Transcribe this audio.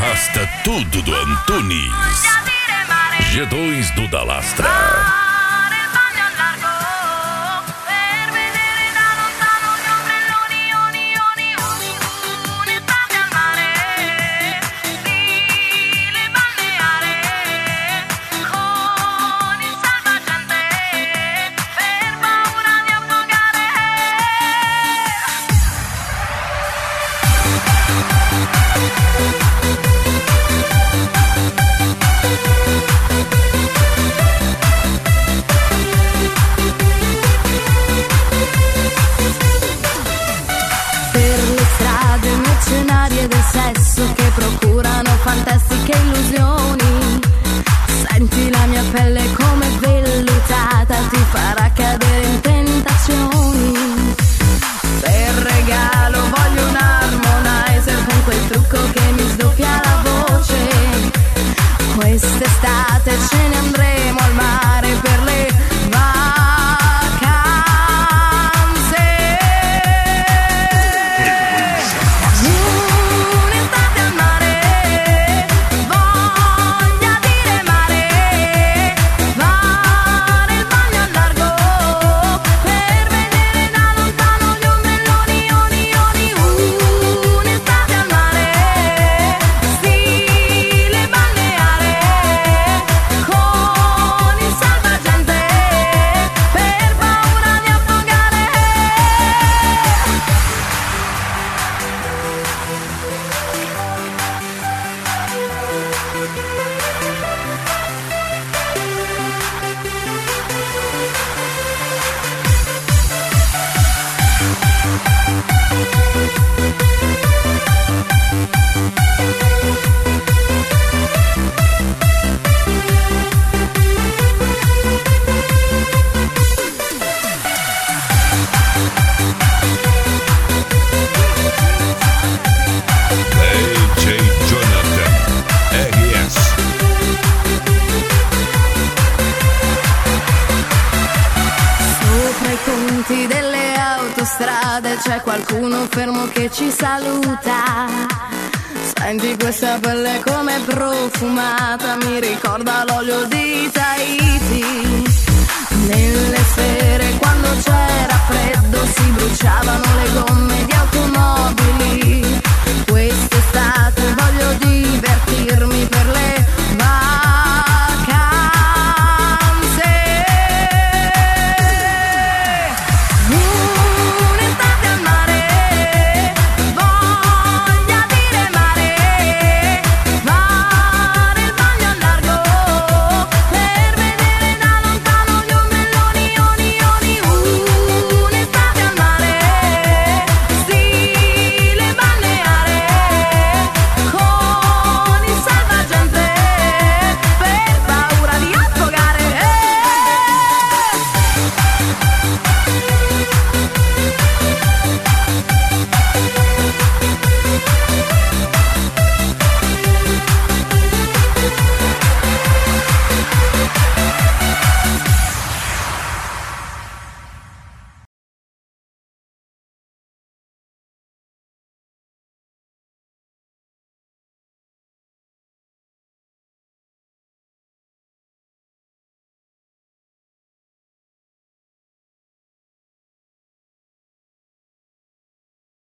Arrasta tudo do Antunes. G2 do Dalastra. Del sesso che procurano fantastiche illusioni. Senti la mia pelle come vellutata, ti farà cadere in tentazioni. Per regalo voglio un harmonizer con quel trucco che mi sdoppia la voce. Quest'estate ce ne andremo al mare per le delle autostrade c'è qualcuno fermo che ci saluta. Senti questa pelle come profumata, mi ricorda l'olio di Tahiti. Nelle sfere quando c'era freddo si bruciavano le gomme di automobili.